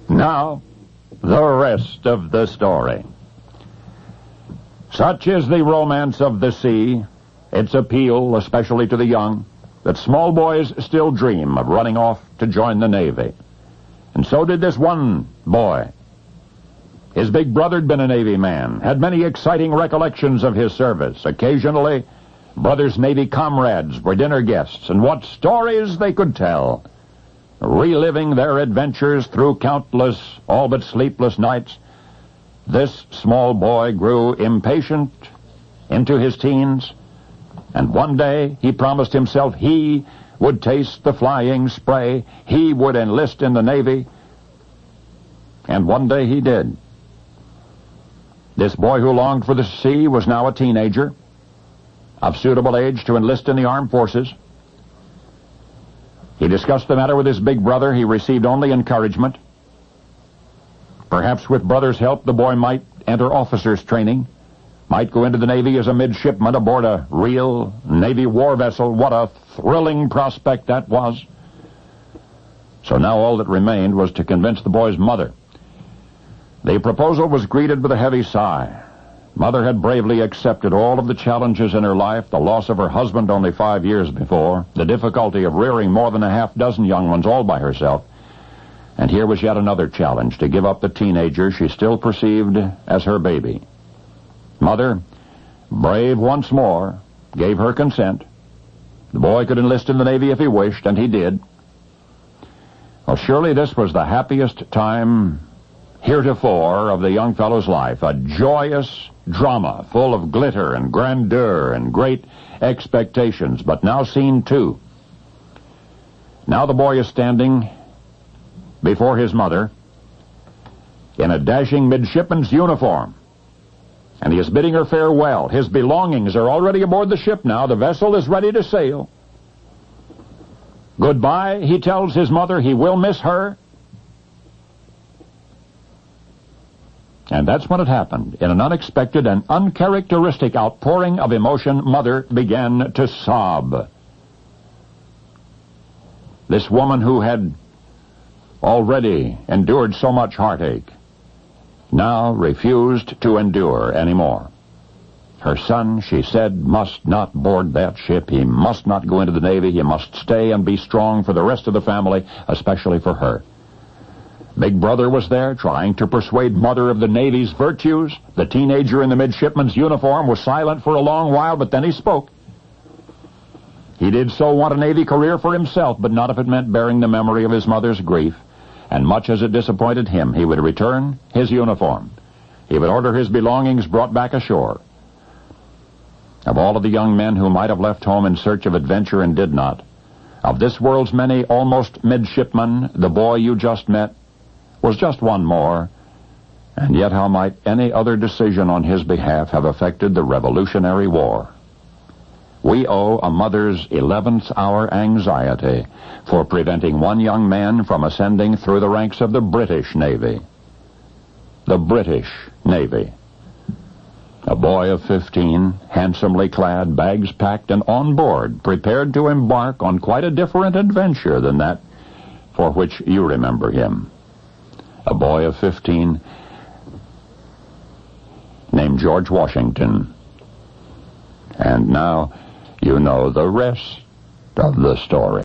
Now, the rest of the story. Such is the romance of the sea, its appeal, especially to the young, that small boys still dream of running off to join the Navy. And so did this one boy. His big brother had been a Navy man, had many exciting recollections of his service. Occasionally, brother's Navy comrades were dinner guests, and what stories they could tell, reliving their adventures through countless, all but sleepless nights. This small boy grew impatient into his teens, and one day he promised himself he would taste the flying spray, he would enlist in the Navy, and one day he did. This boy who longed for the sea was now a teenager, of suitable age to enlist in the armed forces. He discussed the matter with his big brother. He received only encouragement. Perhaps with brother's help, the boy might enter officers' training, might go into the Navy as a midshipman aboard a real Navy war vessel. What a thrilling prospect that was. So now all that remained was to convince the boy's mother. The proposal was greeted with a heavy sigh. Mother had bravely accepted all of the challenges in her life, the loss of her husband only 5 years before, the difficulty of rearing more than a half-dozen young ones all by herself. And here was yet another challenge, to give up the teenager she still perceived as her baby. Mother, brave once more, gave her consent. The boy could enlist in the Navy if he wished, and he did. Well, surely this was the happiest time heretofore of the young fellow's life, a joyous drama full of glitter and grandeur and great expectations, but now scene two. Now the boy is standing before his mother in a dashing midshipman's uniform, and he is bidding her farewell. His belongings are already aboard the ship now. The vessel is ready to sail. Goodbye, he tells his mother. He will miss her. And that's when it happened. In an unexpected and uncharacteristic outpouring of emotion, Mother began to sob. This woman who had already endured so much heartache now refused to endure anymore. Her son, she said, must not board that ship. He must not go into the Navy. He must stay and be strong for the rest of the family, especially for her. Big brother was there, trying to persuade Mother of the Navy's virtues. The teenager in the midshipman's uniform was silent for a long while, but then he spoke. He did so want a Navy career for himself, but not if it meant bearing the memory of his mother's grief. And much as it disappointed him, he would return his uniform. He would order his belongings brought back ashore. Of all of the young men who might have left home in search of adventure and did not, of this world's many almost midshipmen, the boy you just met was just one more, and yet how might any other decision on his behalf have affected the Revolutionary War? We owe a mother's 11th hour anxiety for preventing one young man from ascending through the ranks of the British Navy. The British Navy. A boy of 15, handsomely clad, bags packed, and on board, prepared to embark on quite a different adventure than that for which you remember him. A boy of 15 named George Washington. And now you know the rest of the story.